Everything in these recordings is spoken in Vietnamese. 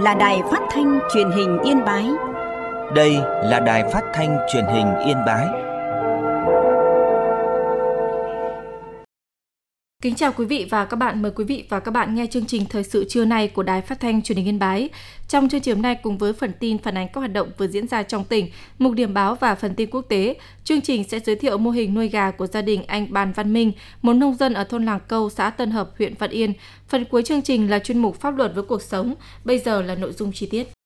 là Đài Phát thanh Truyền hình Yên Bái. Đây là Đài Phát thanh Truyền hình Yên Bái. Kính chào quý vị và các bạn, mời quý vị và các bạn nghe chương trình Thời sự trưa nay của Đài Phát thanh Truyền hình Yên Bái. Trong chương trình hôm nay cùng với phần tin phản ánh các hoạt động vừa diễn ra trong tỉnh, mục điểm báo và phần tin quốc tế, chương trình sẽ giới thiệu mô hình nuôi gà của gia đình anh Bàn Văn Minh, một nông dân ở thôn Làng Câu, xã Tân Hợp, huyện Văn Yên. Phần cuối chương trình là chuyên mục Pháp luật với cuộc sống. Bây giờ là nội dung chi tiết.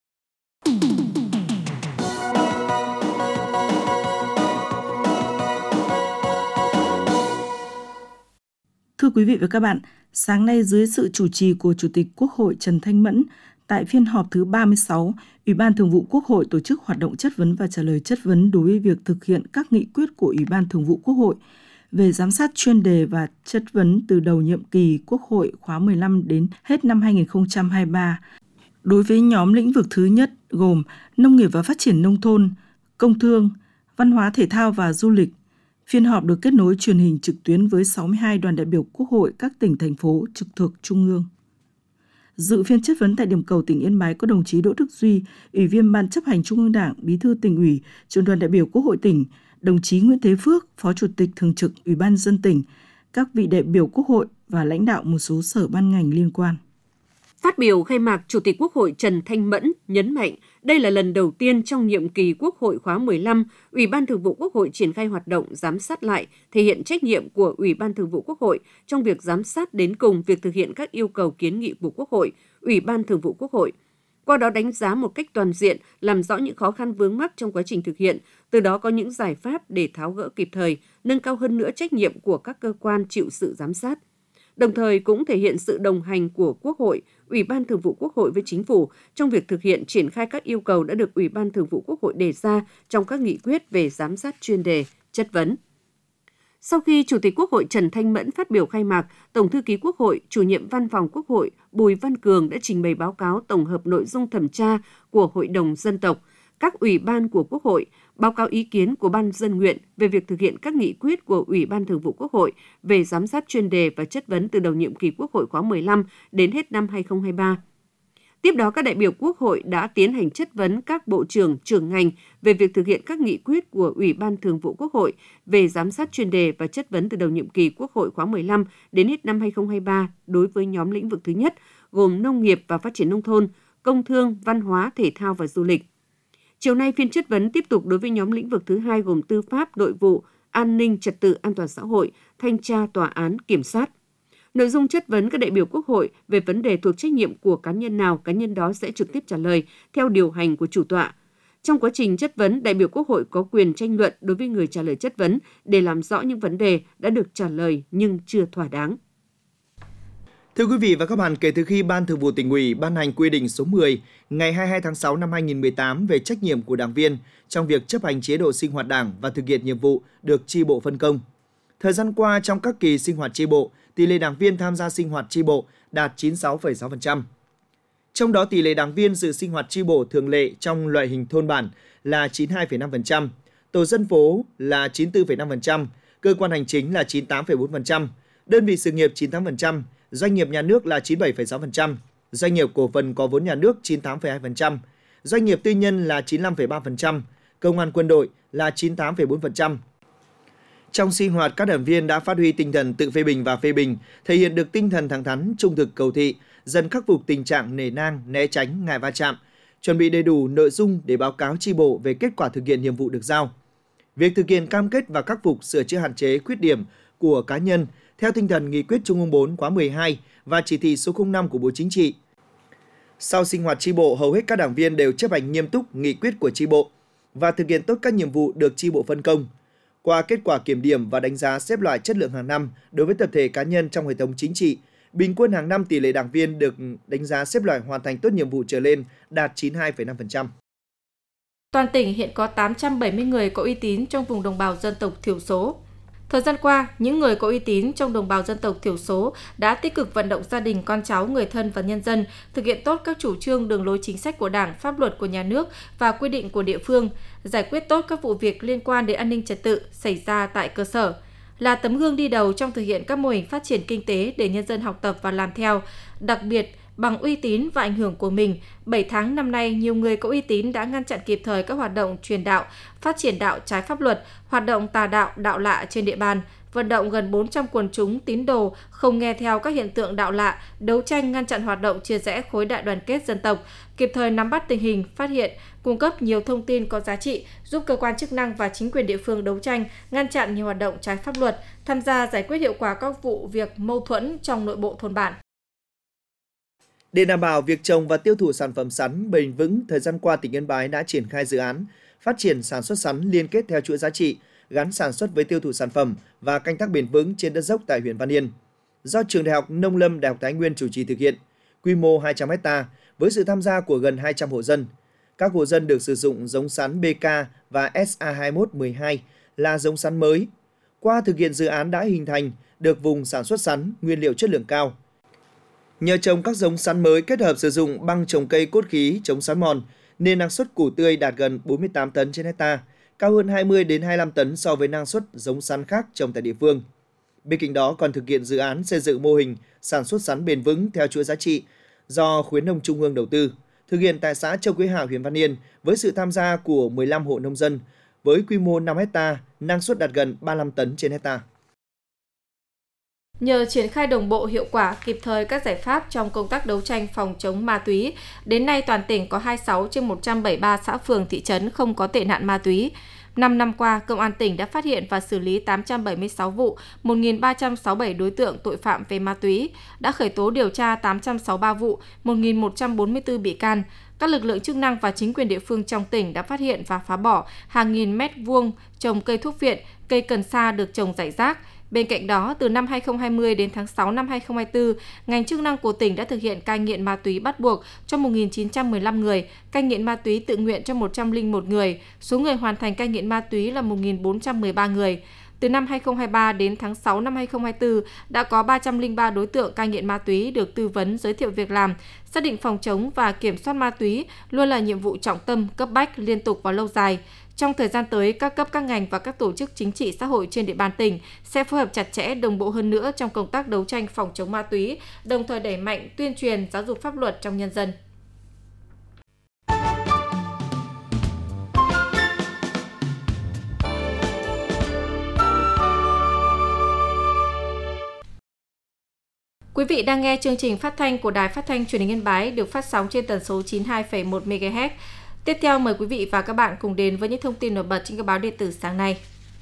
Thưa quý vị và các bạn, sáng nay dưới sự chủ trì của Chủ tịch Quốc hội Trần Thanh Mẫn, tại phiên họp thứ 36, Ủy ban Thường vụ Quốc hội tổ chức hoạt động chất vấn và trả lời chất vấn đối với việc thực hiện các nghị quyết của Ủy ban Thường vụ Quốc hội về giám sát chuyên đề và chất vấn từ đầu nhiệm kỳ Quốc hội khóa 15 đến hết năm 2023. Đối với nhóm lĩnh vực thứ nhất gồm nông nghiệp và phát triển nông thôn, công thương, văn hóa thể thao và du lịch, phiên họp được kết nối truyền hình trực tuyến với 62 đoàn đại biểu Quốc hội các tỉnh, thành phố trực thuộc Trung ương. Dự phiên chất vấn tại điểm cầu tỉnh Yên Bái có đồng chí Đỗ Đức Duy, Ủy viên Ban chấp hành Trung ương Đảng, Bí thư Tỉnh ủy, Trưởng đoàn đại biểu Quốc hội tỉnh, đồng chí Nguyễn Thế Phước, Phó Chủ tịch Thường trực Ủy ban nhân dân tỉnh, các vị đại biểu Quốc hội và lãnh đạo một số sở ban ngành liên quan. Phát biểu khai mạc, Chủ tịch Quốc hội Trần Thanh Mẫn nhấn mạnh đây là lần đầu tiên trong nhiệm kỳ Quốc hội khóa 15, Ủy ban Thường vụ Quốc hội triển khai hoạt động giám sát lại, thể hiện trách nhiệm của Ủy ban Thường vụ Quốc hội trong việc giám sát đến cùng việc thực hiện các yêu cầu kiến nghị của Quốc hội, Ủy ban Thường vụ Quốc hội. Qua đó đánh giá một cách toàn diện, làm rõ những khó khăn vướng mắc trong quá trình thực hiện, từ đó có những giải pháp để tháo gỡ kịp thời, nâng cao hơn nữa trách nhiệm của các cơ quan chịu sự giám sát. Đồng thời cũng thể hiện sự đồng hành của Quốc hội, Ủy ban Thường vụ Quốc hội với Chính phủ trong việc thực hiện triển khai các yêu cầu đã được Ủy ban Thường vụ Quốc hội đề ra trong các nghị quyết về giám sát chuyên đề, chất vấn. Sau khi Chủ tịch Quốc hội Trần Thanh Mẫn phát biểu khai mạc, Tổng thư ký Quốc hội, Chủ nhiệm Văn phòng Quốc hội Bùi Văn Cường đã trình bày báo cáo tổng hợp nội dung thẩm tra của Hội đồng Dân tộc, các ủy ban của Quốc hội, báo cáo ý kiến của Ban Dân nguyện về việc thực hiện các nghị quyết của Ủy ban Thường vụ Quốc hội về giám sát chuyên đề và chất vấn từ đầu nhiệm kỳ Quốc hội khóa 15 đến hết năm 2023. Tiếp đó, các đại biểu Quốc hội đã tiến hành chất vấn các bộ trưởng, trưởng ngành về việc thực hiện các nghị quyết của Ủy ban Thường vụ Quốc hội về giám sát chuyên đề và chất vấn từ đầu nhiệm kỳ Quốc hội khóa 15 đến hết năm 2023 đối với nhóm lĩnh vực thứ nhất, gồm nông nghiệp và phát triển nông thôn, công thương, văn hóa, thể thao và du lịch. Chiều nay, phiên chất vấn tiếp tục đối với nhóm lĩnh vực thứ hai gồm tư pháp, nội vụ, an ninh, trật tự, an toàn xã hội, thanh tra, tòa án, kiểm sát. Nội dung chất vấn các đại biểu Quốc hội về vấn đề thuộc trách nhiệm của cá nhân nào, cá nhân đó sẽ trực tiếp trả lời theo điều hành của chủ tọa. Trong quá trình chất vấn, đại biểu Quốc hội có quyền tranh luận đối với người trả lời chất vấn để làm rõ những vấn đề đã được trả lời nhưng chưa thỏa đáng. Thưa quý vị và các bạn, kể từ khi Ban Thường vụ Tỉnh ủy ban hành quy định số 10 ngày 22 tháng 6 năm 2018 về trách nhiệm của đảng viên trong việc chấp hành chế độ sinh hoạt đảng và thực hiện nhiệm vụ được chi bộ phân công. Thời gian qua, trong các kỳ sinh hoạt chi bộ, tỷ lệ đảng viên tham gia sinh hoạt chi bộ đạt 96,6%. Trong đó, tỷ lệ đảng viên dự sinh hoạt chi bộ thường lệ trong loại hình thôn bản là 92,5%, tổ dân phố là 94,5%, cơ quan hành chính là 98,4%, đơn vị sự nghiệp 98%, doanh nghiệp nhà nước là 97,6%, doanh nghiệp cổ phần có vốn nhà nước 98,2%, doanh nghiệp tư nhân là 95,3%, công an quân đội là 98,4%. Trong sinh hoạt, các đảng viên đã phát huy tinh thần tự phê bình và phê bình, thể hiện được tinh thần thẳng thắn, trung thực, cầu thị, dần khắc phục tình trạng nể nang, né tránh, ngại va chạm, chuẩn bị đầy đủ nội dung để báo cáo chi bộ về kết quả thực hiện nhiệm vụ được giao. Việc thực hiện cam kết và khắc phục sửa chữa hạn chế, khuyết điểm của cá nhân theo tinh thần Nghị quyết Trung ương 4 khóa 12 và chỉ thị số 05 của Bộ Chính trị. Sau sinh hoạt chi bộ, hầu hết các đảng viên đều chấp hành nghiêm túc nghị quyết của chi bộ và thực hiện tốt các nhiệm vụ được chi bộ phân công. Qua kết quả kiểm điểm và đánh giá xếp loại chất lượng hàng năm đối với tập thể cá nhân trong hệ thống chính trị, bình quân hàng năm tỷ lệ đảng viên được đánh giá xếp loại hoàn thành tốt nhiệm vụ trở lên đạt 92,5%. Toàn tỉnh hiện có 870 người có uy tín trong vùng đồng bào dân tộc thiểu số. Thời gian qua, những người có uy tín trong đồng bào dân tộc thiểu số đã tích cực vận động gia đình, con cháu, người thân và nhân dân thực hiện tốt các chủ trương, đường lối chính sách của Đảng, pháp luật của nhà nước và quy định của địa phương, giải quyết tốt các vụ việc liên quan đến an ninh trật tự xảy ra tại cơ sở, là tấm gương đi đầu trong thực hiện các mô hình phát triển kinh tế để nhân dân học tập và làm theo. Đặc biệt, Bằng uy tín và ảnh hưởng của mình, 7 tháng năm nay, nhiều người có uy tín đã ngăn chặn kịp thời các hoạt động truyền đạo, phát triển đạo trái pháp luật, hoạt động tà đạo, đạo lạ trên địa bàn, vận động gần 400 quần chúng tín đồ không nghe theo các hiện tượng đạo lạ, đấu tranh ngăn chặn hoạt động chia rẽ khối đại đoàn kết dân tộc, kịp thời nắm bắt tình hình, phát hiện, cung cấp nhiều thông tin có giá trị, giúp cơ quan chức năng và chính quyền địa phương đấu tranh, ngăn chặn nhiều hoạt động trái pháp luật, tham gia giải quyết hiệu quả các vụ việc mâu thuẫn trong nội bộ thôn bản. Để đảm bảo việc trồng và tiêu thụ sản phẩm sắn bền vững, thời gian qua tỉnh Yên Bái đã triển khai dự án phát triển sản xuất sắn liên kết theo chuỗi giá trị, gắn sản xuất với tiêu thụ sản phẩm và canh tác bền vững trên đất dốc tại huyện Văn Yên. Do Trường Đại học Nông lâm Đại học Thái Nguyên chủ trì thực hiện, quy mô 200 ha với sự tham gia của gần 200 hộ dân. Các hộ dân được sử dụng giống sắn BK và SA2112 là giống sắn mới. Qua thực hiện dự án đã hình thành được vùng sản xuất sắn nguyên liệu chất lượng cao. Nhờ trồng các giống sắn mới kết hợp sử dụng băng trồng cây cốt khí chống xói mòn nên năng suất củ tươi đạt gần 48 tấn trên hectare, cao hơn 20 đến 25 tấn so với năng suất giống sắn khác trồng tại địa phương. Bên cạnh đó còn thực hiện dự án xây dựng mô hình sản xuất sắn bền vững theo chuỗi giá trị do Khuyến nông Trung ương đầu tư, thực hiện tại xã Châu Quế Hào, huyện Văn Yên với sự tham gia của 15 hộ nông dân với quy mô 5 hectare, năng suất đạt gần 35 tấn trên hectare. Nhờ triển khai đồng bộ hiệu quả kịp thời các giải pháp trong công tác đấu tranh phòng chống ma túy, đến nay toàn tỉnh có 26 trên 173 xã phường thị trấn không có tệ nạn ma túy. 5 năm qua, Công an tỉnh đã phát hiện và xử lý 876 vụ, 1.367 đối tượng tội phạm về ma túy, đã khởi tố điều tra 863 vụ, 1.144 bị can. Các lực lượng chức năng và chính quyền địa phương trong tỉnh đã phát hiện và phá bỏ hàng nghìn mét vuông trồng cây thuốc viện, cây cần sa được trồng rải rác. Bên cạnh đó, từ năm 2020 đến tháng 6 năm 2024, ngành chức năng của tỉnh đã thực hiện cai nghiện ma túy bắt buộc cho 1.915 người, cai nghiện ma túy tự nguyện cho 101 người, số người hoàn thành cai nghiện ma túy là 1.413 người. Từ năm 2023 đến tháng 6 năm 2024, đã có 303 đối tượng cai nghiện ma túy được tư vấn giới thiệu việc làm, xác định phòng chống và kiểm soát ma túy luôn là nhiệm vụ trọng tâm, cấp bách, liên tục và lâu dài. Trong thời gian tới, các cấp các ngành và các tổ chức chính trị xã hội trên địa bàn tỉnh sẽ phối hợp chặt chẽ, đồng bộ hơn nữa trong công tác đấu tranh phòng chống ma túy, đồng thời đẩy mạnh tuyên truyền giáo dục pháp luật trong nhân dân. Quý vị đang nghe chương trình phát thanh của Đài Phát thanh Truyền hình Yên Bái được phát sóng trên tần số 92,1 MHz. Tiếp theo mời quý vị và các bạn cùng đến với những thông tin nổi bật trên các báo điện tử sáng nay.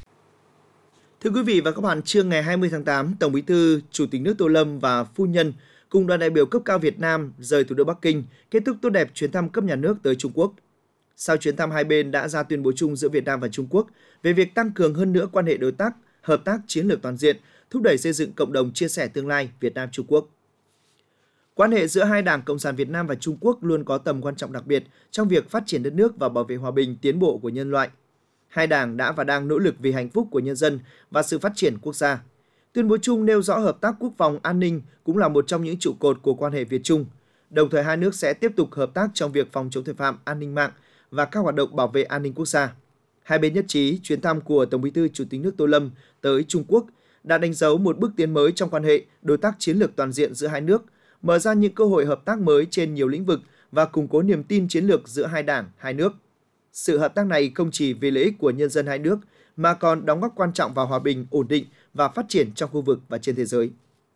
Thưa quý vị và các bạn, trưa ngày 20 tháng 8, Tổng Bí thư, Chủ tịch nước Tô Lâm và phu nhân cùng đoàn đại biểu cấp cao Việt Nam rời thủ đô Bắc Kinh, kết thúc tốt đẹp chuyến thăm cấp nhà nước tới Trung Quốc. Sau chuyến thăm, hai bên đã ra tuyên bố chung giữa Việt Nam và Trung Quốc về việc tăng cường hơn nữa quan hệ đối tác, hợp tác chiến lược toàn diện, thúc đẩy xây dựng cộng đồng chia sẻ tương lai Việt Nam-Trung Quốc. Quan hệ giữa hai Đảng Cộng sản Việt Nam và Trung Quốc luôn có tầm quan trọng đặc biệt trong việc phát triển đất nước và bảo vệ hòa bình tiến bộ của nhân loại. Hai đảng đã và đang nỗ lực vì hạnh phúc của nhân dân và sự phát triển quốc gia. Tuyên bố chung nêu rõ hợp tác quốc phòng an ninh cũng là một trong những trụ cột của quan hệ Việt-Trung. Đồng thời hai nước sẽ tiếp tục hợp tác trong việc phòng chống tội phạm, an ninh mạng và các hoạt động bảo vệ an ninh quốc gia. Hai bên nhất trí chuyến thăm của Tổng Bí thư Chủ tịch nước Tô Lâm tới Trung Quốc đã đánh dấu một bước tiến mới trong quan hệ đối tác chiến lược toàn diện giữa hai nước, mở ra những cơ hội hợp tác mới trên nhiều lĩnh vực và củng cố niềm tin chiến lược giữa hai đảng, hai nước. Sự hợp tác này không chỉ vì lợi ích của nhân dân hai nước mà còn đóng góp quan trọng vào hòa bình, ổn định và phát triển trong khu vực và trên thế giới.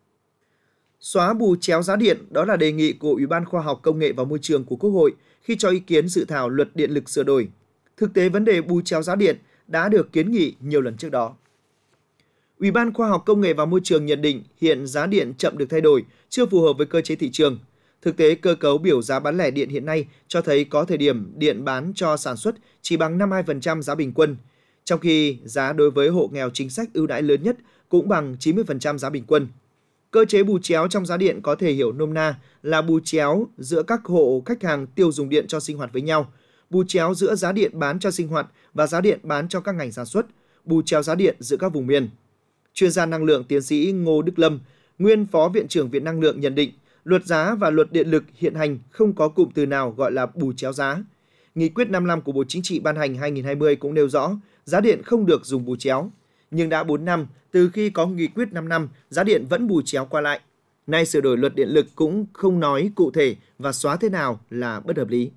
Xóa bù chéo giá điện, đó là đề nghị của Ủy ban Khoa học Công nghệ và Môi trường của Quốc hội khi cho ý kiến dự thảo luật điện lực sửa đổi. Thực tế, vấn đề bù chéo giá điện đã được kiến nghị nhiều lần trước đó. Ủy ban Khoa học Công nghệ và Môi trường nhận định hiện giá điện chậm được thay đổi, chưa phù hợp với cơ chế thị trường. Thực tế, cơ cấu biểu giá bán lẻ điện hiện nay cho thấy có thời điểm điện bán cho sản xuất chỉ bằng 52% giá bình quân, trong khi giá đối với hộ nghèo chính sách ưu đãi lớn nhất cũng bằng 90% giá bình quân. Cơ chế bù chéo trong giá điện có thể hiểu nôm na là bù chéo giữa các hộ khách hàng tiêu dùng điện cho sinh hoạt với nhau, bù chéo giữa giá điện bán cho sinh hoạt và giá điện bán cho các ngành sản xuất, bù chéo giá điện giữa các vùng miền. Chuyên gia năng lượng tiến sĩ Ngô Đức Lâm, nguyên Phó Viện trưởng Viện Năng lượng nhận định, luật giá và luật điện lực hiện hành không có cụm từ nào gọi là bù chéo giá. Nghị quyết 55 của Bộ Chính trị ban hành 2020 cũng nêu rõ giá điện không được dùng bù chéo. Nhưng đã 4 năm từ khi có nghị quyết 5 năm, giá điện vẫn bù chéo qua lại. Nay sửa đổi luật điện lực cũng không nói cụ thể và xóa thế nào là bất hợp lý.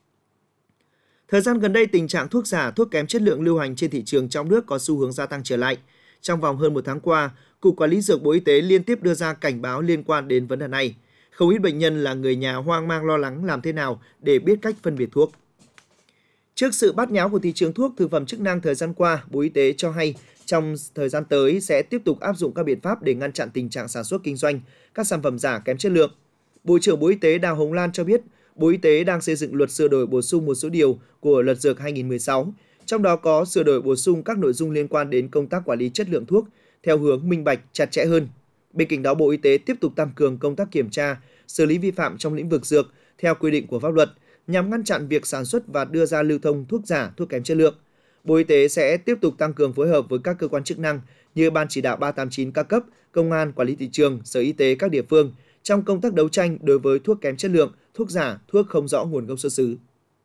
Thời gian gần đây, tình trạng thuốc giả, thuốc kém chất lượng lưu hành trên thị trường trong nước có xu hướng gia tăng trở lại. Trong vòng hơn một tháng qua, Cục Quản lý Dược Bộ Y tế liên tiếp đưa ra cảnh báo liên quan đến vấn đề này. Không ít bệnh nhân là người nhà hoang mang lo lắng làm thế nào để biết cách phân biệt thuốc. Trước sự bát nháo của thị trường thuốc thực phẩm chức năng thời gian qua, Bộ Y tế cho hay trong thời gian tới sẽ tiếp tục áp dụng các biện pháp để ngăn chặn tình trạng sản xuất kinh doanh các sản phẩm giả kém chất lượng. Bộ trưởng Bộ Y tế Đào Hồng Lan cho biết, Bộ Y tế đang xây dựng luật sửa đổi bổ sung một số điều của Luật Dược 2016, trong đó có sửa đổi bổ sung các nội dung liên quan đến công tác quản lý chất lượng thuốc theo hướng minh bạch, chặt chẽ hơn. Bên cạnh đó, Bộ Y tế tiếp tục tăng cường công tác kiểm tra, xử lý vi phạm trong lĩnh vực dược theo quy định của pháp luật nhằm ngăn chặn việc sản xuất và đưa ra lưu thông thuốc giả, thuốc kém chất lượng. Bộ Y tế sẽ tiếp tục tăng cường phối hợp với các cơ quan chức năng như Ban chỉ đạo 389 các cấp, Công an, Quản lý thị trường, Sở Y tế các địa phương trong công tác đấu tranh đối với thuốc kém chất lượng, thuốc giả, thuốc không rõ nguồn gốc xuất xứ.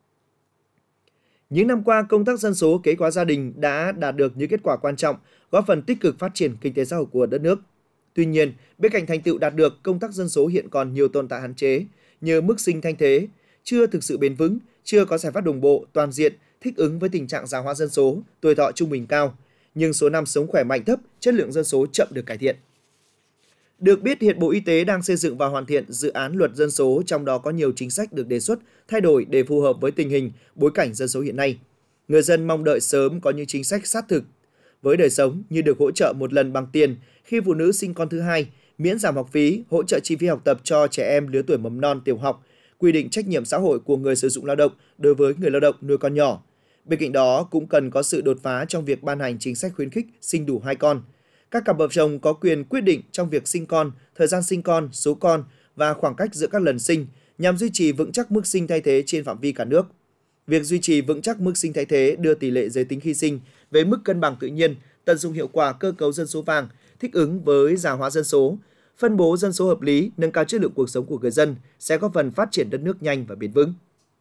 Những năm qua, công tác dân số kế hoạch gia đình đã đạt được những kết quả quan trọng, góp phần tích cực phát triển kinh tế xã hội của đất nước. Tuy nhiên, bên cạnh thành tựu đạt được, công tác dân số hiện còn nhiều tồn tại hạn chế như mức sinh thanh thế, chưa thực sự bền vững, chưa có giải pháp đồng bộ, toàn diện, thích ứng với tình trạng già hóa dân số, tuổi thọ trung bình cao, nhưng số năm sống khỏe mạnh thấp, chất lượng dân số chậm được cải thiện. Được biết, hiện Bộ Y tế đang xây dựng và hoàn thiện dự án luật dân số, trong đó có nhiều chính sách được đề xuất, thay đổi để phù hợp với tình hình, bối cảnh dân số hiện nay. Người dân mong đợi sớm có những chính sách sát thực với đời sống như được hỗ trợ một lần bằng tiền khi phụ nữ sinh con thứ hai, miễn giảm học phí, hỗ trợ chi phí học tập cho trẻ em lứa tuổi mầm non, tiểu học, quy định trách nhiệm xã hội của người sử dụng lao động đối với người lao động nuôi con nhỏ. Bên cạnh đó, cũng cần có sự đột phá trong việc ban hành chính sách khuyến khích sinh đủ 2 con. Các cặp vợ chồng có quyền quyết định trong việc sinh con, thời gian sinh con, số con và khoảng cách giữa các lần sinh nhằm duy trì vững chắc mức sinh thay thế trên phạm vi cả nước. Việc duy trì vững chắc mức sinh thay thế đưa tỷ lệ giới tính khi sinh về mức cân bằng tự nhiên, tận dụng hiệu quả cơ cấu dân số vàng, thích ứng với già hóa dân số, phân bố dân số hợp lý, nâng cao chất lượng cuộc sống của người dân sẽ góp phần phát triển đất nước nhanh và bền vững.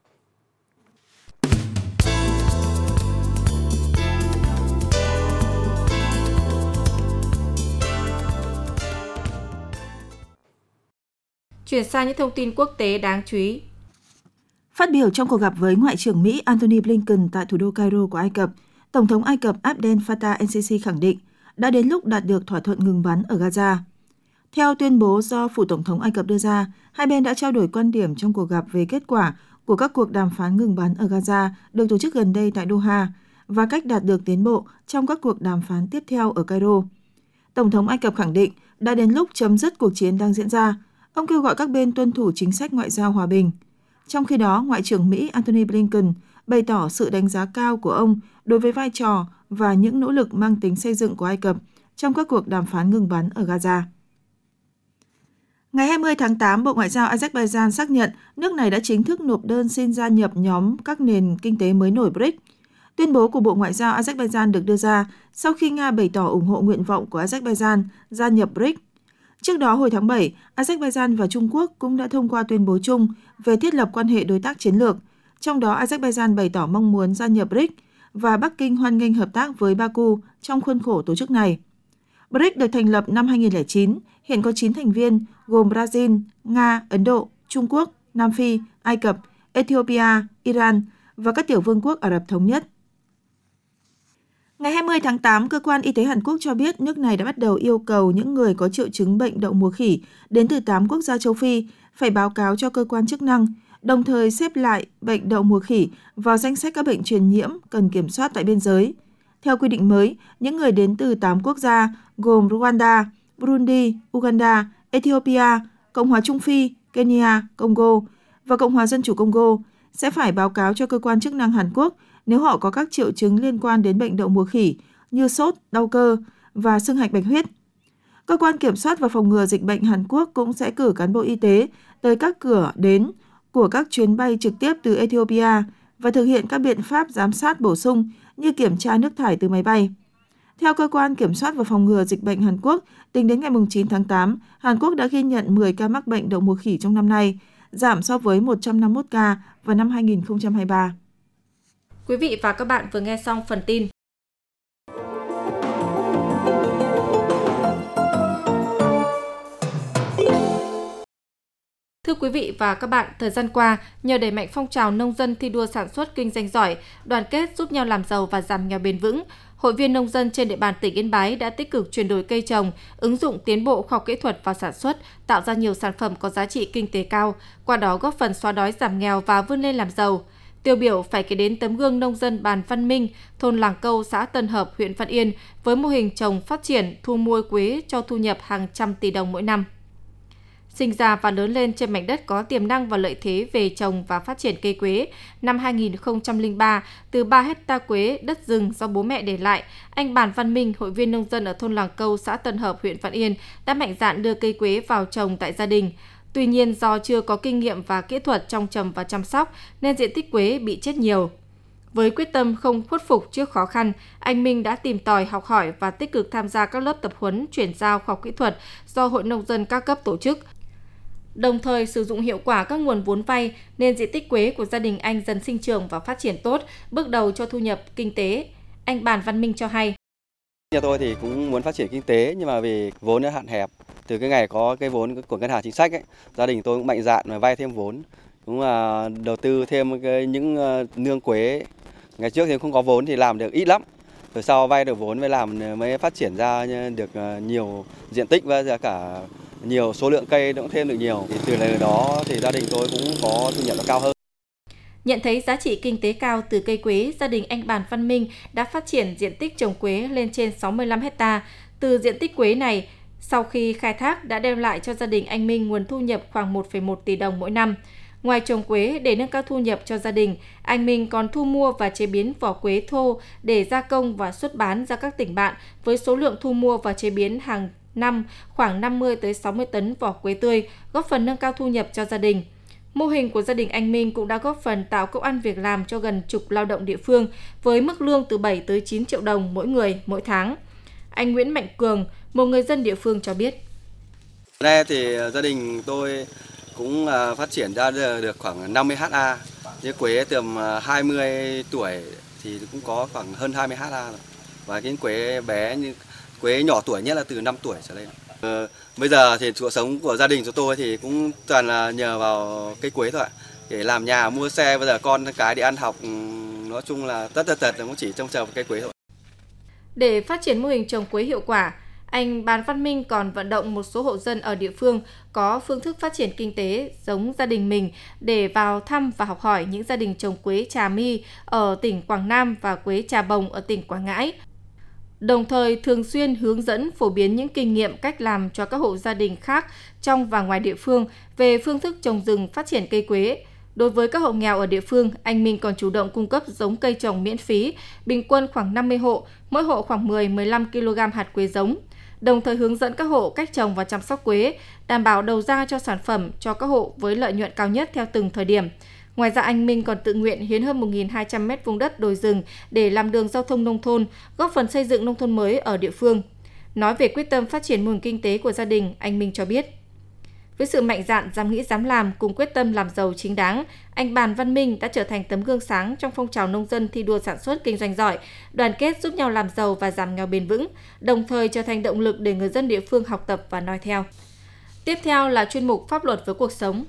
Chuyển sang những thông tin quốc tế đáng chú ý. Phát biểu trong cuộc gặp với Ngoại trưởng Mỹ Antony Blinken tại thủ đô Cairo của Ai Cập, Tổng thống Ai Cập Abdel Fattah el-Sisi khẳng định đã đến lúc đạt được thỏa thuận ngừng bắn ở Gaza. Theo tuyên bố do Phủ Tổng thống Ai Cập đưa ra, hai bên đã trao đổi quan điểm trong cuộc gặp về kết quả của các cuộc đàm phán ngừng bắn ở Gaza được tổ chức gần đây tại Doha và cách đạt được tiến bộ trong các cuộc đàm phán tiếp theo ở Cairo. Tổng thống Ai Cập khẳng định đã đến lúc chấm dứt cuộc chiến đang diễn ra. Ông kêu gọi các bên tuân thủ chính sách ngoại giao hòa bình. Trong khi đó, Ngoại trưởng Mỹ Antony Blinken bày tỏ sự đánh giá cao của ông đối với vai trò và những nỗ lực mang tính xây dựng của Ai Cập trong các cuộc đàm phán ngừng bắn ở Gaza. Ngày 20 tháng 8, Bộ Ngoại giao Azerbaijan xác nhận nước này đã chính thức nộp đơn xin gia nhập nhóm các nền kinh tế mới nổi BRICS. Tuyên bố của Bộ Ngoại giao Azerbaijan được đưa ra sau khi Nga bày tỏ ủng hộ nguyện vọng của Azerbaijan gia nhập BRICS. Trước đó, hồi tháng 7, Azerbaijan và Trung Quốc cũng đã thông qua tuyên bố chung về thiết lập quan hệ đối tác chiến lược. Trong đó, Azerbaijan bày tỏ mong muốn gia nhập BRICS và Bắc Kinh hoan nghênh hợp tác với Baku trong khuôn khổ tổ chức này. BRICS được thành lập năm 2009, hiện có 9 thành viên gồm Brazil, Nga, Ấn Độ, Trung Quốc, Nam Phi, Ai Cập, Ethiopia, Iran và các tiểu vương quốc Ả Rập Thống Nhất. Ngày 20 tháng 8, Cơ quan Y tế Hàn Quốc cho biết nước này đã bắt đầu yêu cầu những người có triệu chứng bệnh đậu mùa khỉ đến từ 8 quốc gia châu Phi phải báo cáo cho cơ quan chức năng, đồng thời xếp lại bệnh đậu mùa khỉ vào danh sách các bệnh truyền nhiễm cần kiểm soát tại biên giới. Theo quy định mới, những người đến từ 8 quốc gia gồm Rwanda, Burundi, Uganda, Ethiopia, Cộng hòa Trung Phi, Kenya, Congo và Cộng hòa Dân chủ Congo sẽ phải báo cáo cho cơ quan chức năng Hàn Quốc nếu họ có các triệu chứng liên quan đến bệnh đậu mùa khỉ như sốt, đau cơ và xương hạch bạch huyết. Cơ quan Kiểm soát và Phòng ngừa Dịch bệnh Hàn Quốc cũng sẽ cử cán bộ y tế tới các cửa đến của các chuyến bay trực tiếp từ Ethiopia và thực hiện các biện pháp giám sát bổ sung như kiểm tra nước thải từ máy bay. Theo Cơ quan Kiểm soát và Phòng ngừa Dịch bệnh Hàn Quốc, tính đến ngày 9 tháng 8, Hàn Quốc đã ghi nhận 10 ca mắc bệnh đậu mùa khỉ trong năm nay, giảm so với 151 ca vào năm 2023. Quý vị và các bạn vừa nghe xong phần tin. quý vị và các bạn, thời gian qua, nhờ đẩy mạnh phong trào nông dân thi đua sản xuất kinh doanh giỏi, đoàn kết giúp nhau làm giàu và giảm nghèo bền vững, hội viên nông dân trên địa bàn tỉnh Yên Bái đã tích cực chuyển đổi cây trồng, ứng dụng tiến bộ khoa học kỹ thuật vào sản xuất, tạo ra nhiều sản phẩm có giá trị kinh tế cao, qua đó góp phần xóa đói giảm nghèo và vươn lên làm giàu. Tiêu biểu phải kể đến tấm gương nông dân Bàn Văn Minh, thôn Làng Câu, xã Tân Hợp, huyện Văn Yên với mô hình trồng phát triển thu mua quế cho thu nhập hàng trăm tỷ đồng mỗi năm. Sinh ra và lớn lên trên mảnh đất có tiềm năng và lợi thế về trồng và phát triển cây quế, năm 2003, từ 3 hecta quế đất rừng do bố mẹ để lại, anh Bàn Văn Minh, hội viên nông dân ở thôn Làng Câu, xã Tân Hợp, huyện Văn Yên đã mạnh dạn đưa cây quế vào trồng tại gia đình. Tuy nhiên, do chưa có kinh nghiệm và kỹ thuật trong trồng và chăm sóc, nên diện tích quế bị chết nhiều. Với quyết tâm không khuất phục trước khó khăn, anh Minh đã tìm tòi học hỏi và tích cực tham gia các lớp tập huấn chuyển giao khoa học kỹ thuật do Hội Nông dân các cấp tổ chức. Đồng thời sử dụng hiệu quả các nguồn vốn vay nên diện tích quế của gia đình anh dần sinh trưởng và phát triển tốt, bước đầu cho thu nhập kinh tế. Anh Bàn Văn Minh cho hay. Nhà tôi thì cũng muốn phát triển kinh tế nhưng mà vì vốn nó hạn hẹp. Từ cái ngày có cái vốn của ngân hàng chính sách ấy, gia đình tôi cũng mạnh dạn mà vay thêm vốn, cũng là đầu tư thêm những nương quế. Ngày trước thì không có vốn thì làm được ít lắm. Rồi sau vay được vốn mới phát triển ra được nhiều diện tích và cả nhiều số lượng cây cũng thêm được nhiều. Thì từ lời đó thì gia đình tôi cũng có thu nhập nó cao hơn. Nhận thấy giá trị kinh tế cao từ cây quế, gia đình anh Bàn Văn Minh đã phát triển diện tích trồng quế lên trên 65 hecta. Từ diện tích quế này, sau khi khai thác đã đem lại cho gia đình anh Minh nguồn thu nhập khoảng 1,1 tỷ đồng mỗi năm. Ngoài trồng quế để nâng cao thu nhập cho gia đình, anh Minh còn thu mua và chế biến vỏ quế thô để gia công và xuất bán ra các tỉnh bạn với số lượng thu mua và chế biến hàng năm khoảng 50 tới 60 tấn vỏ quế tươi, góp phần nâng cao thu nhập cho gia đình. Mô hình của gia đình anh Minh cũng đã góp phần tạo công ăn việc làm cho gần chục lao động địa phương với mức lương từ 7 tới 9 triệu đồng mỗi người mỗi tháng. Anh Nguyễn Mạnh Cường, một người dân địa phương cho biết. Đây thì gia đình tôi cũng phát triển ra được khoảng 50 ha. Như quế tầm 20 tuổi thì cũng có khoảng hơn 20 ha rồi. Và cái quế bé như quế nhỏ tuổi nhất là từ 5 tuổi trở lên. Bây giờ thì cuộc sống của gia đình chúng tôi thì cũng toàn là nhờ vào cây quế thôi ạ. Để làm nhà, mua xe, bây giờ con cái đi ăn học, nói chung là tất cũng chỉ trông chờ vào cây quế thôi. Để phát triển mô hình trồng quế hiệu quả, anh Bàn Văn Minh còn vận động một số hộ dân ở địa phương có phương thức phát triển kinh tế giống gia đình mình để vào thăm và học hỏi những gia đình trồng quế trà my ở tỉnh Quảng Nam và quế trà bồng ở tỉnh Quảng Ngãi. Đồng thời thường xuyên hướng dẫn phổ biến những kinh nghiệm cách làm cho các hộ gia đình khác trong và ngoài địa phương về phương thức trồng rừng phát triển cây quế. Đối với các hộ nghèo ở địa phương, anh Minh còn chủ động cung cấp giống cây trồng miễn phí, bình quân khoảng 50 hộ, mỗi hộ khoảng 10-15 kg hạt quế giống. Đồng thời hướng dẫn các hộ cách trồng và chăm sóc quế, đảm bảo đầu ra cho sản phẩm cho các hộ với lợi nhuận cao nhất theo từng thời điểm. Ngoài ra, anh Minh còn tự nguyện hiến hơn 1.200 mét vuông đất đồi rừng để làm đường giao thông nông thôn, góp phần xây dựng nông thôn mới ở địa phương. Nói về quyết tâm phát triển mô hình kinh tế của gia đình, anh Minh cho biết. Với sự mạnh dạn, dám nghĩ dám làm cùng quyết tâm làm giàu chính đáng, anh Bàn Văn Minh đã trở thành tấm gương sáng trong phong trào nông dân thi đua sản xuất kinh doanh giỏi, đoàn kết giúp nhau làm giàu và giảm nghèo bền vững, đồng thời trở thành động lực để người dân địa phương học tập và noi theo. Tiếp theo là chuyên mục Pháp luật với cuộc sống.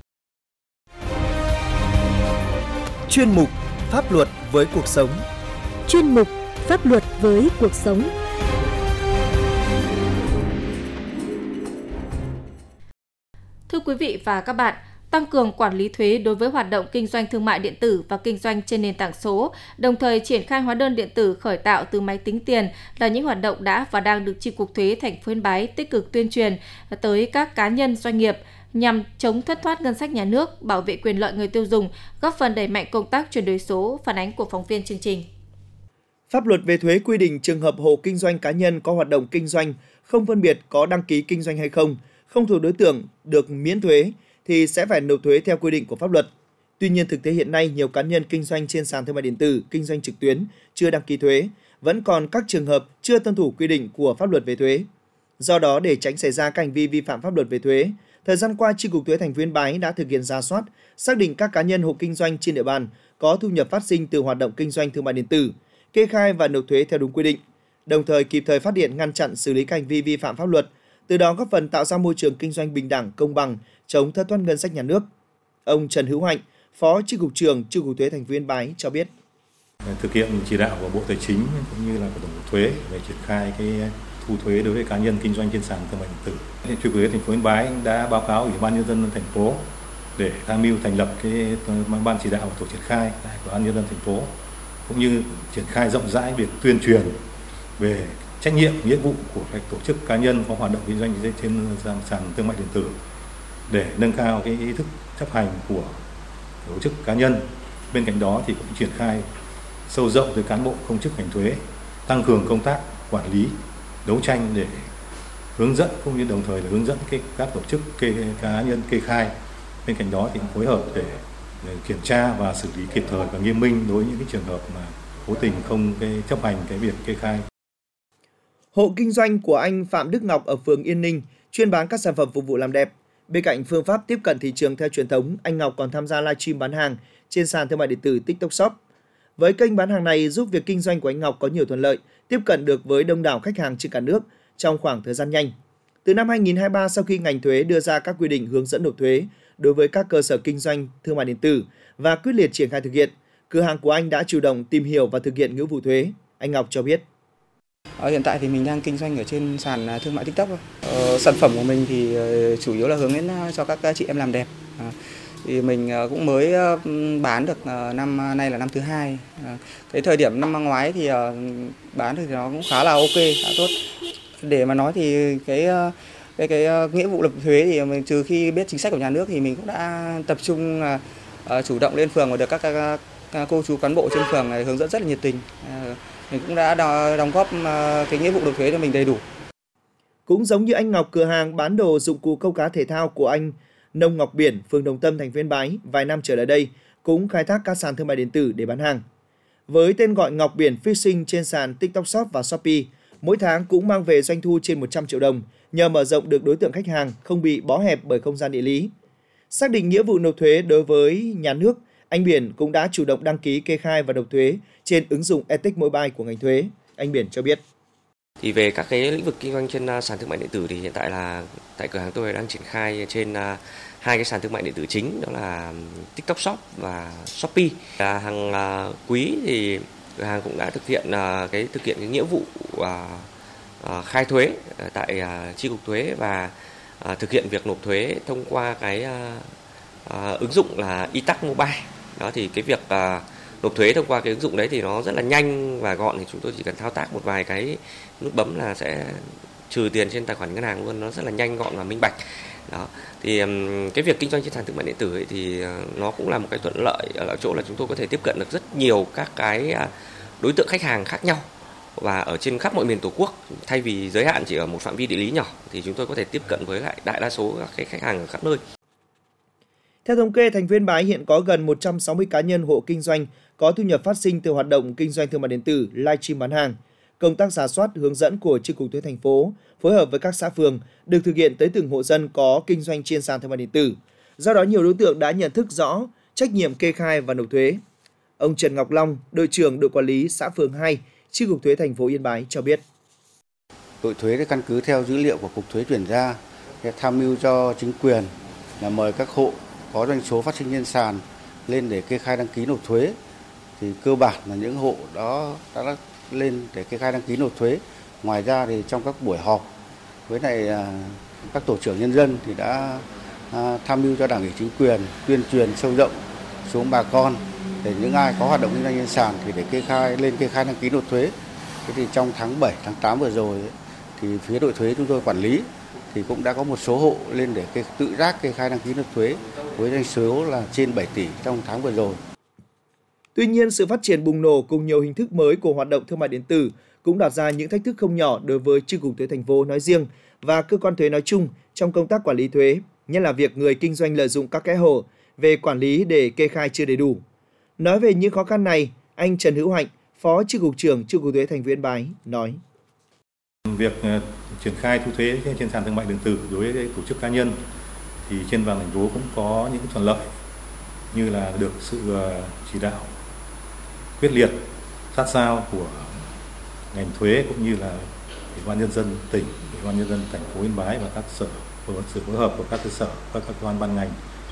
Chuyên mục Pháp luật với cuộc sống. Chuyên mục Pháp luật với cuộc sống. Thưa quý vị và các bạn, tăng cường quản lý thuế đối với hoạt động kinh doanh thương mại điện tử và kinh doanh trên nền tảng số, đồng thời triển khai hóa đơn điện tử khởi tạo từ máy tính tiền là những hoạt động đã và đang được Chi cục Thuế thành phố Yên Bái tích cực tuyên truyền tới các cá nhân doanh nghiệp nhằm chống thất thoát ngân sách nhà nước, bảo vệ quyền lợi người tiêu dùng, góp phần đẩy mạnh công tác chuyển đổi số, phản ánh của phóng viên chương trình. Pháp luật về thuế quy định trường hợp hộ kinh doanh cá nhân có hoạt động kinh doanh không phân biệt có đăng ký kinh doanh hay không thuộc đối tượng được miễn thuế thì sẽ phải nộp thuế theo quy định của pháp luật. Tuy nhiên, thực tế hiện nay nhiều cá nhân kinh doanh trên sàn thương mại điện tử, kinh doanh trực tuyến chưa đăng ký thuế, vẫn còn các trường hợp chưa tuân thủ quy định của pháp luật về thuế. Do đó, để tránh xảy ra các hành vi vi phạm pháp luật về thuế, thời gian qua Chi cục Thuế thành phố Yên Bái đã thực hiện rà soát, xác định các cá nhân hộ kinh doanh trên địa bàn có thu nhập phát sinh từ hoạt động kinh doanh thương mại điện tử, kê khai và nộp thuế theo đúng quy định, đồng thời kịp thời phát hiện, ngăn chặn, xử lý các hành vi vi phạm pháp luật, từ đó góp phần tạo ra môi trường kinh doanh bình đẳng, công bằng, chống thất thoát ngân sách nhà nước. Ông Trần Hữu Hạnh, Phó Chi cục trưởng Chi cục thuế thành phố Yên Bái cho biết. Thực hiện chỉ đạo của Bộ Tài chính cũng như là của Tổng cục Thuế về triển khai cái thu thuế đối với cá nhân kinh doanh trên sàn thương mại điện tử. Chi cục thuế thành phố Yên Bái đã báo cáo Ủy ban nhân dân thành phố để tham mưu thành lập cái ban chỉ đạo và tổ triển khai tại Ủy ban nhân dân thành phố, cũng như triển khai rộng rãi việc tuyên truyền về trách nhiệm nghĩa vụ của các tổ chức cá nhân có hoạt động kinh doanh trên sàn thương mại điện tử để nâng cao cái ý thức chấp hành của tổ chức cá nhân. Bên cạnh đó thì cũng triển khai sâu rộng tới cán bộ công chức ngành thuế, tăng cường công tác quản lý, đấu tranh để hướng dẫn cũng như đồng thời là hướng dẫn các tổ chức cá nhân kê khai. Bên cạnh đó thì cũng phối hợp để kiểm tra và xử lý kịp thời và nghiêm minh đối với những cái trường hợp mà cố tình không chấp hành cái việc kê khai. Hộ kinh doanh của anh Phạm Đức Ngọc ở phường Yên Ninh chuyên bán các sản phẩm phục vụ làm đẹp. Bên cạnh phương pháp tiếp cận thị trường theo truyền thống, anh Ngọc còn tham gia livestream bán hàng trên sàn thương mại điện tử TikTok Shop. Với kênh bán hàng này giúp việc kinh doanh của anh Ngọc có nhiều thuận lợi, tiếp cận được với đông đảo khách hàng trên cả nước trong khoảng thời gian nhanh. Từ năm 2023, sau khi ngành thuế đưa ra các quy định hướng dẫn nộp thuế đối với các cơ sở kinh doanh thương mại điện tử và quyết liệt triển khai thực hiện, cửa hàng của anh đã chủ động tìm hiểu và thực hiện nghĩa vụ thuế. Anh Ngọc cho biết. Hiện tại thì mình đang kinh doanh ở trên sàn thương mại TikTok. Sản phẩm của mình thì chủ yếu là hướng đến cho các chị em làm đẹp. Thì mình cũng mới bán được năm nay là năm thứ 2. Cái thời điểm năm ngoái thì bán thì nó cũng khá là ok, khá tốt. Để mà nói thì cái nghĩa vụ nộp thuế thì mình trừ khi biết chính sách của nhà nước thì mình cũng đã tập trung chủ động lên phường và được các cô chú cán bộ trên phường này hướng dẫn rất là nhiệt tình. Mình cũng đã đóng góp cái nghĩa vụ nộp thuế cho mình đầy đủ. Cũng giống như anh Ngọc, cửa hàng bán đồ dụng cụ câu cá thể thao của anh Nông Ngọc Biển, phường Đồng Tâm, thành phố Yên Bái vài năm trở lại đây cũng khai thác các sàn thương mại điện tử để bán hàng. Với tên gọi Ngọc Biển Fishing trên sàn TikTok Shop và Shopee, mỗi tháng cũng mang về doanh thu trên 100 triệu đồng nhờ mở rộng được đối tượng khách hàng không bị bó hẹp bởi không gian địa lý. Xác định nghĩa vụ nộp thuế đối với nhà nước, anh Biển cũng đã chủ động đăng ký kê khai và nộp thuế trên ứng dụng Ethics Mobile của ngành thuế. Anh Biển cho biết. Thì về các cái lĩnh vực kinh doanh trên sàn thương mại điện tử thì hiện tại là tại cửa hàng tôi đang triển khai trên hai cái sàn thương mại điện tử chính, đó là TikTok Shop và Shopee. Hàng quý thì cửa hàng cũng đã thực hiện cái nghĩa vụ khai thuế tại chi cục thuế và thực hiện việc nộp thuế thông qua cái ứng dụng là Ethics Mobile. Đó thì cái việc nộp thuế thông qua cái ứng dụng đấy thì nó rất là nhanh và gọn, thì chúng tôi chỉ cần thao tác một vài cái nút bấm là sẽ trừ tiền trên tài khoản ngân hàng luôn, nó rất là nhanh gọn và minh bạch. Đó thì cái việc kinh doanh trên sàn thương mại điện tử ấy thì nó cũng là một cái thuận lợi ở chỗ là chúng tôi có thể tiếp cận được rất nhiều các cái đối tượng khách hàng khác nhau và ở trên khắp mọi miền Tổ quốc, thay vì giới hạn chỉ ở một phạm vi địa lý nhỏ thì chúng tôi có thể tiếp cận với lại đại đa số các cái khách hàng ở khắp nơi. Theo thống kê, thành phố Yên Bái hiện có gần 160 cá nhân hộ kinh doanh có thu nhập phát sinh từ hoạt động kinh doanh thương mại điện tử, livestream bán hàng. Công tác rà soát hướng dẫn của Chi cục thuế thành phố phối hợp với các xã phường được thực hiện tới từng hộ dân có kinh doanh trên sàn thương mại điện tử. Do đó nhiều đối tượng đã nhận thức rõ trách nhiệm kê khai và nộp thuế. Ông Trần Ngọc Long, đội trưởng đội quản lý xã phường 2, Chi cục thuế thành phố Yên Bái cho biết. Đội thuế đã căn cứ theo dữ liệu của cục thuế chuyển ra để tham mưu cho chính quyền là mời các hộ có doanh số phát sinh trên sàn lên để kê khai đăng ký nộp thuế. Thì cơ bản là những hộ đó đã lên để kê khai đăng ký nộp thuế. Ngoài ra thì trong các buổi họp với lại các tổ trưởng nhân dân thì đã tham mưu cho Đảng ủy chính quyền tuyên truyền sâu rộng xuống bà con để những ai có hoạt động kinh doanh trên sàn thì để kê khai đăng ký nộp thuế. Thế thì trong tháng 7, tháng 8 vừa rồi thì phía đội thuế chúng tôi quản lý thì cũng đã có một số hộ lên để tự giác kê khai đăng ký nộp thuế với doanh số là trên 7 tỷ trong tháng vừa rồi. Tuy nhiên, sự phát triển bùng nổ cùng nhiều hình thức mới của hoạt động thương mại điện tử cũng đặt ra những thách thức không nhỏ đối với Chi cục thuế thành phố nói riêng và cơ quan thuế nói chung trong công tác quản lý thuế, nhất là việc người kinh doanh lợi dụng các kẽ hở về quản lý để kê khai chưa đầy đủ. Nói về những khó khăn này, anh Trần Hữu Hạnh, Phó Chi cục trưởng Chi cục thuế thành phố Yên Bái nói: Việc triển khai thu thuế trên sàn thương mại điện tử đối với tổ chức cá nhân thì trên toàn thành phố cũng có những thuận lợi như là được sự chỉ đạo quyết liệt sát sao của ngành thuế cũng như là Ủy ban nhân dân tỉnh, Ủy ban nhân dân thành phố Yên Bái và các sở, sự phối hợp của các cơ sở, các cơ quan ban ngành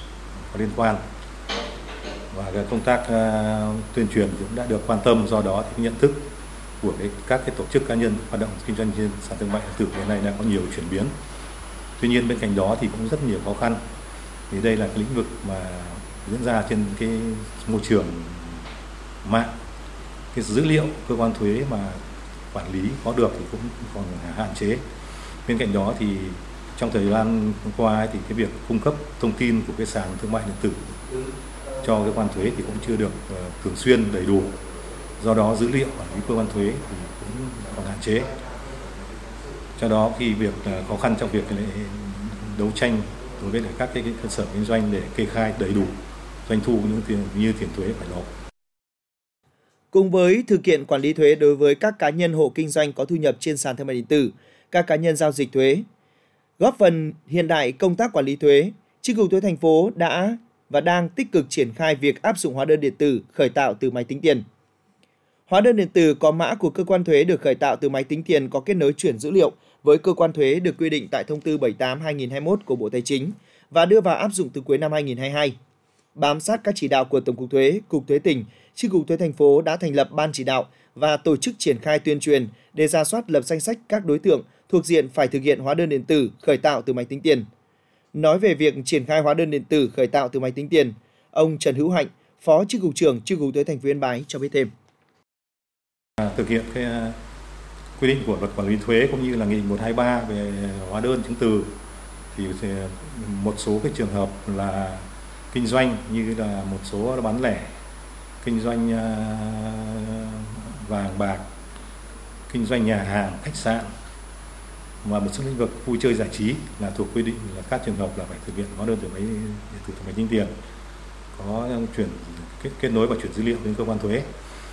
có liên quan. Và cái công tác tuyên truyền cũng đã được quan tâm, do đó thì nhận thức của các cái tổ chức cá nhân hoạt động kinh doanh trên sàn thương mại điện tử hiện nay đã có nhiều chuyển biến. Tuy nhiên bên cạnh đó thì cũng rất nhiều khó khăn, vì đây là cái lĩnh vực mà diễn ra trên cái môi trường mạng, cái dữ liệu cơ quan thuế mà quản lý có được thì cũng còn hạn chế. Bên cạnh đó thì trong thời gian qua thì cái việc cung cấp thông tin của cái sàn thương mại điện tử cho cơ quan thuế thì cũng chưa được thường xuyên đầy đủ. Do đó dữ liệu quản lý cơ quan thuế thì cũng còn hạn chế. Do đó khi việc khó khăn trong việc đấu tranh đối với các cái cơ sở kinh doanh để kê khai đầy đủ doanh thu như tiền thuế phải nộp. Cùng với thực hiện quản lý thuế đối với các cá nhân hộ kinh doanh có thu nhập trên sàn thương mại điện tử, các cá nhân giao dịch thuế, góp phần hiện đại công tác quản lý thuế, Chi cục thuế thành phố đã và đang tích cực triển khai việc áp dụng hóa đơn điện tử khởi tạo từ máy tính tiền. Hóa đơn điện tử có mã của cơ quan thuế được khởi tạo từ máy tính tiền có kết nối chuyển dữ liệu với cơ quan thuế được quy định tại Thông tư 78/2021 của Bộ Tài chính và đưa vào áp dụng từ cuối năm 2022. Bám sát các chỉ đạo của Tổng cục Thuế, Cục Thuế tỉnh, Chi cục thuế thành phố đã thành lập ban chỉ đạo và tổ chức triển khai tuyên truyền để rà soát lập danh sách các đối tượng thuộc diện phải thực hiện hóa đơn điện tử khởi tạo từ máy tính tiền. Nói về việc triển khai hóa đơn điện tử khởi tạo từ máy tính tiền, ông Trần Hữu Hạnh, Phó Chi cục trưởng Chi cục thuế thành phố Yên Bái cho biết thêm. Thực hiện cái quy định của Luật Quản lý thuế cũng như là Nghị định 123 về hóa đơn chứng từ thì một số cái trường hợp là kinh doanh như là một số bán lẻ, kinh doanh vàng bạc, kinh doanh nhà hàng, khách sạn và một số lĩnh vực vui chơi giải trí là thuộc quy định là các trường hợp là phải thực hiện hóa đơn từ máy điện tử từ máy tính tiền, có chuyển kết nối và chuyển dữ liệu đến cơ quan thuế.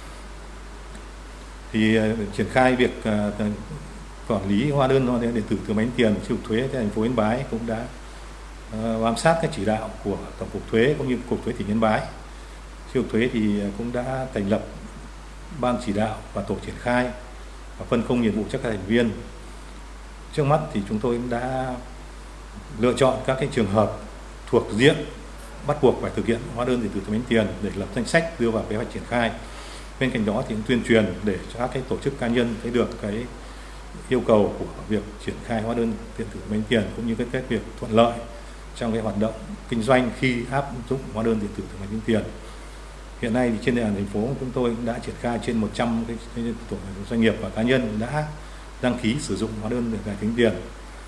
Thì triển khai việc quản lý hóa đơn điện tử từ máy tính tiền, Chi cục thuế thành phố Yên Bái cũng đã bám sát các chỉ đạo của Tổng cục Thuế cũng như Cục Thuế tỉnh Yên Bái. Chi cục thuế thì cũng đã thành lập ban chỉ đạo và tổ triển khai và phân công nhiệm vụ cho các thành viên. Trước mắt thì chúng tôi đã lựa chọn các cái trường hợp thuộc diện bắt buộc phải thực hiện hóa đơn điện tử từ máy tính tiền để lập danh sách đưa vào kế hoạch triển khai. Bên cạnh đó thì cũng tuyên truyền để cho các cái tổ chức cá nhân thấy được cái yêu cầu của việc triển khai hóa đơn điện tử máy tính tiền cũng như cái việc thuận lợi trong cái hoạt động kinh doanh khi áp dụng hóa đơn điện tử từ máy tính tiền. Hiện nay thì trên địa bàn thành phố chúng tôi đã triển khai trên 100 cái doanh nghiệp và cá nhân đã đăng ký sử dụng hóa đơn máy tính tiền.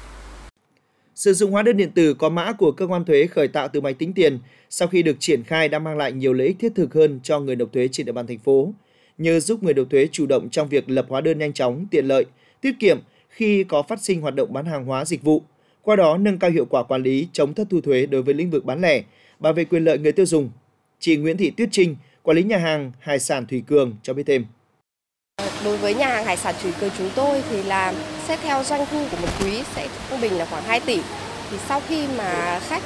Sử dụng hóa đơn điện tử có mã của cơ quan thuế khởi tạo từ máy tính tiền sau khi được triển khai đã mang lại nhiều lợi ích thiết thực hơn cho người nộp thuế trên địa bàn thành phố, như giúp người nộp thuế chủ động trong việc lập hóa đơn nhanh chóng, tiện lợi, tiết kiệm khi có phát sinh hoạt động bán hàng hóa dịch vụ, qua đó nâng cao hiệu quả quản lý, chống thất thu thuế đối với lĩnh vực bán lẻ, bảo vệ quyền lợi người tiêu dùng. Chị Nguyễn Thị Tuyết Trinh, quản lý nhà hàng Hải sản Thủy Cường cho biết thêm. Đối với nhà hàng Hải sản Thủy Cường chúng tôi thì là xét theo doanh thu của một quý sẽ trung bình là khoảng 2 tỷ. Thì sau khi mà khách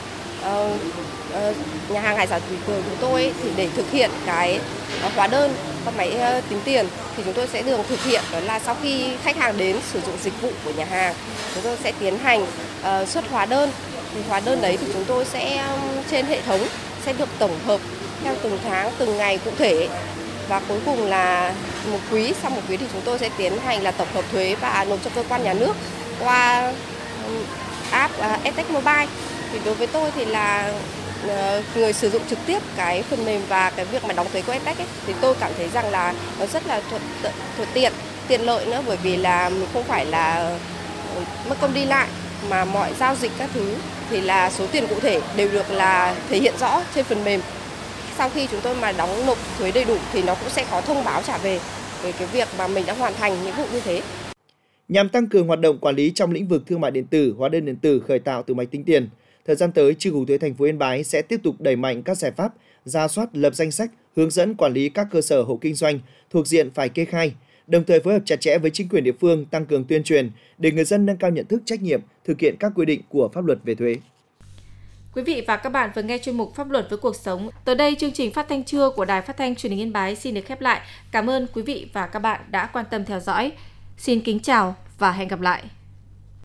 nhà hàng Hải sản Thủy Cường chúng tôi thì để thực hiện cái hóa đơn qua máy tính tiền thì chúng tôi sẽ thường thực hiện đó là sau khi khách hàng đến sử dụng dịch vụ của nhà hàng, chúng tôi sẽ tiến hành xuất hóa đơn. Thì hóa đơn đấy thì chúng tôi sẽ trên hệ thống sẽ được tổng hợp theo từng tháng, từng ngày cụ thể. Và cuối cùng là một quý, sau một quý thì chúng tôi sẽ tiến hành là tổng hợp thuế và nộp cho cơ quan nhà nước qua app EdTech Mobile. Thì đối với tôi thì là người sử dụng trực tiếp cái phần mềm và cái việc mà đóng thuế của EdTech ấy, thì tôi cảm thấy rằng là nó rất là thuận tiện lợi nữa, bởi vì là mình không phải là mất công đi lại mà mọi giao dịch các thứ thì là số tiền cụ thể đều được là thể hiện rõ trên phần mềm. Sau khi chúng tôi mà đóng nộp thuế đầy đủ thì nó cũng sẽ có thông báo trả về cái việc mà mình đã hoàn thành nghĩa vụ như thế. Nhằm tăng cường hoạt động quản lý trong lĩnh vực thương mại điện tử, hóa đơn điện tử khởi tạo từ máy tính tiền, thời gian tới, Chi cục thuế thành phố Yên Bái sẽ tiếp tục đẩy mạnh các giải pháp, rà soát, lập danh sách, hướng dẫn quản lý các cơ sở hộ kinh doanh thuộc diện phải kê khai, đồng thời phối hợp chặt chẽ với chính quyền địa phương tăng cường tuyên truyền để người dân nâng cao nhận thức trách nhiệm thực hiện các quy định của pháp luật về thuế. Quý vị và các bạn vừa nghe chuyên mục Pháp luật với cuộc sống. Tới đây, chương trình Phát thanh trưa của Đài Phát thanh Truyền hình Yên Bái xin được khép lại. Cảm ơn quý vị và các bạn đã quan tâm theo dõi. Xin kính chào và hẹn gặp lại.